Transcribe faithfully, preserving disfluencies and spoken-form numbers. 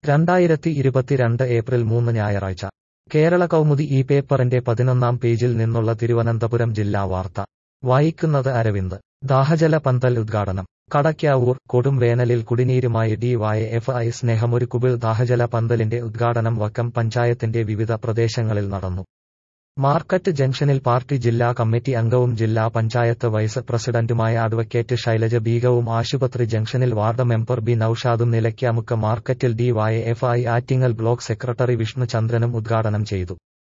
രണ്ടായിരത്തി ഇരുപത്തിരണ്ട് ഏപ്രിൽ മൂന്ന് ഞായറാഴ്ച കേരള കൗമുദി ഈ പേപ്പറിന്റെ പതിനൊന്നാം പേജിൽ നിന്നുള്ള തിരുവനന്തപുരം ജില്ലാ വാർത്ത വായിക്കുന്നത് അരവിന്ദ്. ദാഹജല പന്തൽ ഉദ്ഘാടനം. കടയ്ക്കാവൂർ. കൊടും വേനലിൽ കുടിനീരുമായി ഡി വൈ എഫ് ഐ സ്നേഹമൊരുക്കുബിൾ ദാഹജല പന്തലിന്റെ ഉദ്ഘാടനം വക്കം പഞ്ചായത്തിന്റെ വിവിധ പ്രദേശങ്ങളിൽ നടന്നു. മാർക്കറ്റ് ജംഗ്ഷനിൽ പാർട്ടി ജില്ലാ കമ്മിറ്റി അംഗവും ജില്ലാ പഞ്ചായത്ത് വൈസ് പ്രസിഡന്റുമായ അഡ്വക്കേറ്റ് ശൈലജ ബീഗവും ആശുപത്രി ജംഗ്ഷനിൽ വാർഡ് മെമ്പർ ബി നൌഷാദും നിലയ്ക്കാമുക്ക് മാർക്കറ്റിൽ D Y F I Attingal block secretary Vishnu ചന്ദ്രനും ഉദ്ഘാടനം ചെയ്തു.